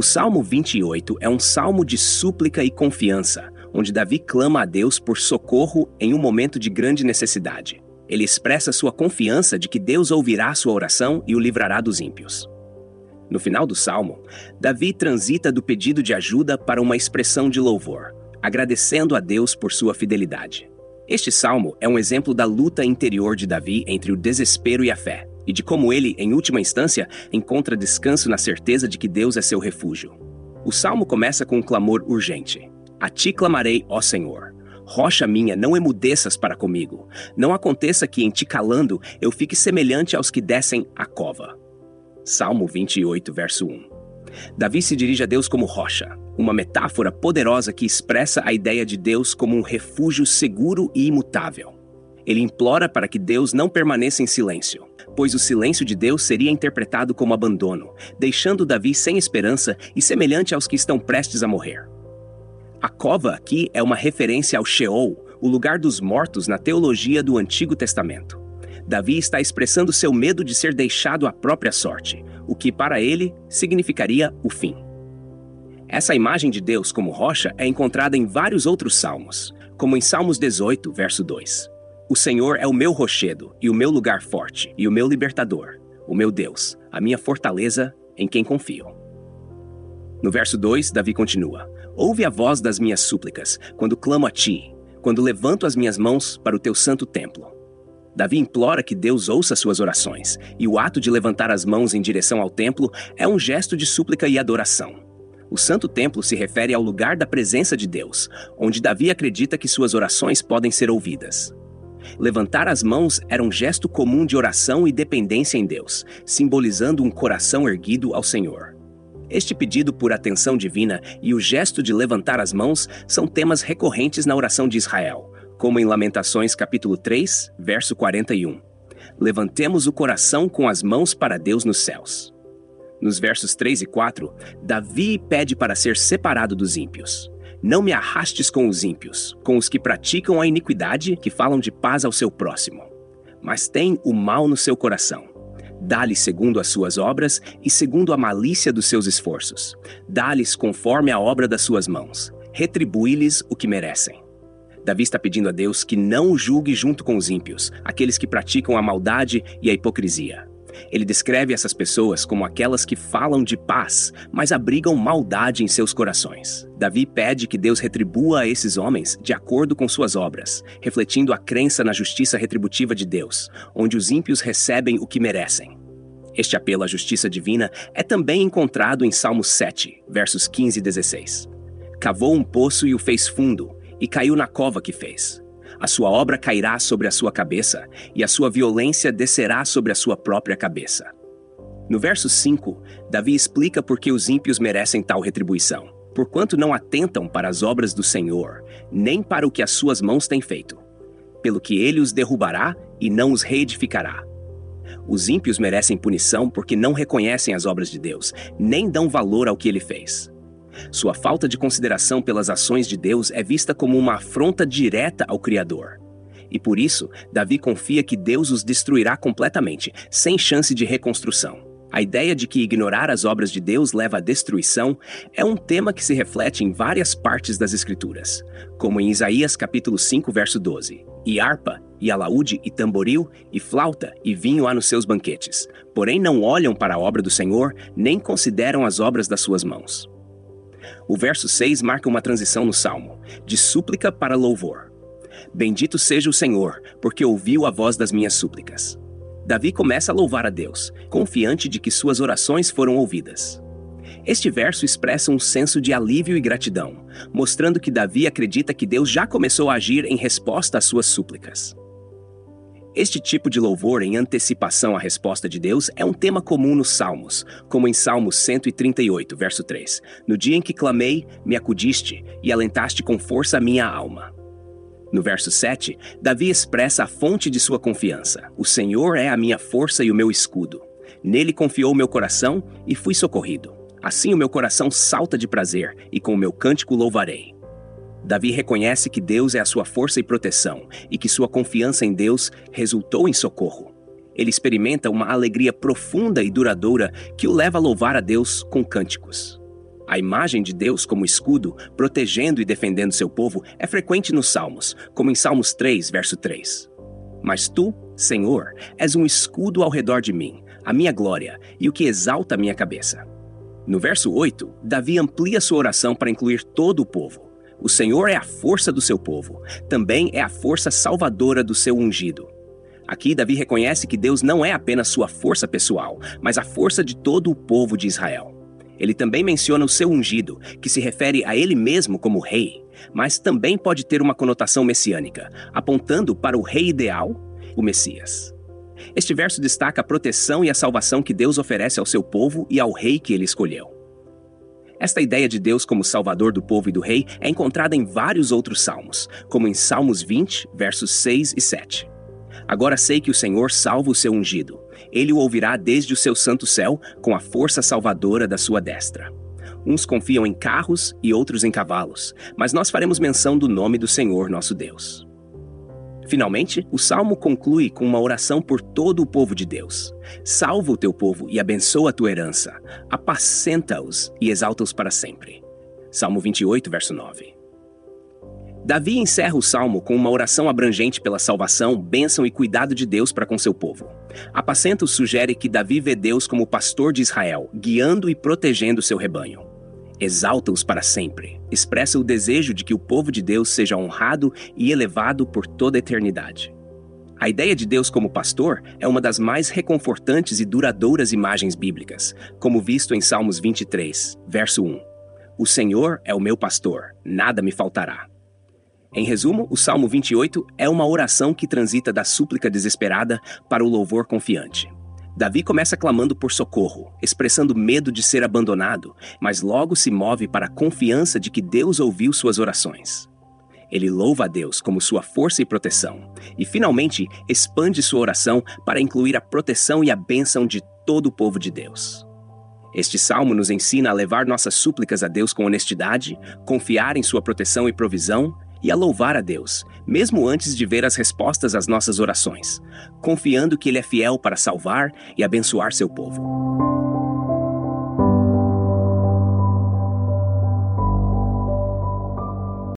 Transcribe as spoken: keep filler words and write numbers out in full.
O Salmo vinte e oito é um salmo de súplica e confiança, onde Davi clama a Deus por socorro em um momento de grande necessidade. Ele expressa sua confiança de que Deus ouvirá sua oração e o livrará dos ímpios. No final do salmo, Davi transita do pedido de ajuda para uma expressão de louvor, agradecendo a Deus por sua fidelidade. Este salmo é um exemplo da luta interior de Davi entre o desespero e a fé, e de como ele, em última instância, encontra descanso na certeza de que Deus é seu refúgio. O salmo começa com um clamor urgente. A ti clamarei, ó Senhor. Rocha minha, não emudeças para comigo. Não aconteça que, em ti calando, eu fique semelhante aos que descem a cova. Salmo vinte e oito, verso um. Davi se dirige a Deus como rocha, uma metáfora poderosa que expressa a ideia de Deus como um refúgio seguro e imutável. Ele implora para que Deus não permaneça em silêncio, pois o silêncio de Deus seria interpretado como abandono, deixando Davi sem esperança e semelhante aos que estão prestes a morrer. A cova aqui é uma referência ao Sheol, o lugar dos mortos na teologia do Antigo Testamento. Davi está expressando seu medo de ser deixado à própria sorte, o que para ele significaria o fim. Essa imagem de Deus como rocha é encontrada em vários outros salmos, como em Salmos dezoito, verso dois. O Senhor é o meu rochedo e o meu lugar forte e o meu libertador, o meu Deus, a minha fortaleza em quem confio. No verso dois, Davi continua: ouve a voz das minhas súplicas, quando clamo a ti, quando levanto as minhas mãos para o teu santo templo. Davi implora que Deus ouça suas orações, e o ato de levantar as mãos em direção ao templo é um gesto de súplica e adoração. O santo templo se refere ao lugar da presença de Deus, onde Davi acredita que suas orações podem ser ouvidas. Levantar as mãos era um gesto comum de oração e dependência em Deus, simbolizando um coração erguido ao Senhor. Este pedido por atenção divina e o gesto de levantar as mãos são temas recorrentes na oração de Israel, como em Lamentações capítulo três, verso quarenta e um. Levantemos o coração com as mãos para Deus nos céus. Nos versos três e quatro, Davi pede para ser separado dos ímpios. Não me arrastes com os ímpios, com os que praticam a iniquidade, que falam de paz ao seu próximo. Mas tem o mal no seu coração. Dá-lhes segundo as suas obras e segundo a malícia dos seus esforços. Dá-lhes conforme a obra das suas mãos. Retribui-lhes o que merecem. Davi está pedindo a Deus que não o julgue junto com os ímpios, aqueles que praticam a maldade e a hipocrisia. Ele descreve essas pessoas como aquelas que falam de paz, mas abrigam maldade em seus corações. Davi pede que Deus retribua a esses homens de acordo com suas obras, refletindo a crença na justiça retributiva de Deus, onde os ímpios recebem o que merecem. Este apelo à justiça divina é também encontrado em Salmo sete, versos quinze e dezesseis. Cavou um poço e o fez fundo, e caiu na cova que fez. A sua obra cairá sobre a sua cabeça, e a sua violência descerá sobre a sua própria cabeça. No verso cinco, Davi explica por que os ímpios merecem tal retribuição, porquanto não atentam para as obras do Senhor, nem para o que as suas mãos têm feito. Pelo que ele os derrubará e não os reedificará. Os ímpios merecem punição porque não reconhecem as obras de Deus, nem dão valor ao que ele fez. Sua falta de consideração pelas ações de Deus é vista como uma afronta direta ao Criador. E por isso, Davi confia que Deus os destruirá completamente, sem chance de reconstrução. A ideia de que ignorar as obras de Deus leva à destruição é um tema que se reflete em várias partes das Escrituras, como em Isaías capítulo cinco, verso doze. E harpa, e alaúde, e tamboril, e flauta, e vinho há nos seus banquetes. Porém não olham para a obra do Senhor, nem consideram as obras das suas mãos. O verso seis marca uma transição no Salmo, de súplica para louvor. Bendito seja o Senhor, porque ouviu a voz das minhas súplicas. Davi começa a louvar a Deus, confiante de que suas orações foram ouvidas. Este verso expressa um senso de alívio e gratidão, mostrando que Davi acredita que Deus já começou a agir em resposta às suas súplicas. Este tipo de louvor em antecipação à resposta de Deus é um tema comum nos Salmos, como em Salmo cento e trinta e oito, verso três. No dia em que clamei, me acudiste e alentaste com força a minha alma. No verso sete, Davi expressa a fonte de sua confiança. O Senhor é a minha força e o meu escudo. Nele confiou o meu coração e fui socorrido. Assim o meu coração salta de prazer e com o meu cântico louvarei. Davi reconhece que Deus é a sua força e proteção, e que sua confiança em Deus resultou em socorro. Ele experimenta uma alegria profunda e duradoura que o leva a louvar a Deus com cânticos. A imagem de Deus como escudo, protegendo e defendendo seu povo, é frequente nos Salmos, como em Salmos três, verso três. Mas tu, Senhor, és um escudo ao redor de mim, a minha glória e o que exalta a minha cabeça. No verso oito, Davi amplia sua oração para incluir todo o povo. O Senhor é a força do seu povo, também é a força salvadora do seu ungido. Aqui, Davi reconhece que Deus não é apenas sua força pessoal, mas a força de todo o povo de Israel. Ele também menciona o seu ungido, que se refere a ele mesmo como rei, mas também pode ter uma conotação messiânica, apontando para o rei ideal, o Messias. Este verso destaca a proteção e a salvação que Deus oferece ao seu povo e ao rei que ele escolheu. Esta ideia de Deus como salvador do povo e do rei é encontrada em vários outros salmos, como em Salmos vinte, versos seis e sete. Agora sei que o Senhor salva o seu ungido. Ele o ouvirá desde o seu santo céu, com a força salvadora da sua destra. Uns confiam em carros e outros em cavalos, mas nós faremos menção do nome do Senhor nosso Deus. Finalmente, o Salmo conclui com uma oração por todo o povo de Deus. Salva o teu povo e abençoa a tua herança. Apacenta-os e exalta-os para sempre. Salmo vinte e oito, verso nove. Davi encerra o Salmo com uma oração abrangente pela salvação, bênção e cuidado de Deus para com seu povo. Apacenta-os sugere que Davi vê Deus como pastor de Israel, guiando e protegendo seu rebanho. Exalta-os para sempre. Expressa o desejo de que o povo de Deus seja honrado e elevado por toda a eternidade. A ideia de Deus como pastor é uma das mais reconfortantes e duradouras imagens bíblicas, como visto em Salmos vinte e três, verso um. O Senhor é o meu pastor, nada me faltará. Em resumo, o Salmo vinte e oito é uma oração que transita da súplica desesperada para o louvor confiante. Davi começa clamando por socorro, expressando medo de ser abandonado, mas logo se move para a confiança de que Deus ouviu suas orações. Ele louva a Deus como sua força e proteção, e finalmente expande sua oração para incluir a proteção e a bênção de todo o povo de Deus. Este salmo nos ensina a levar nossas súplicas a Deus com honestidade, confiar em sua proteção e provisão, e a louvar a Deus, mesmo antes de ver as respostas às nossas orações, confiando que Ele é fiel para salvar e abençoar seu povo.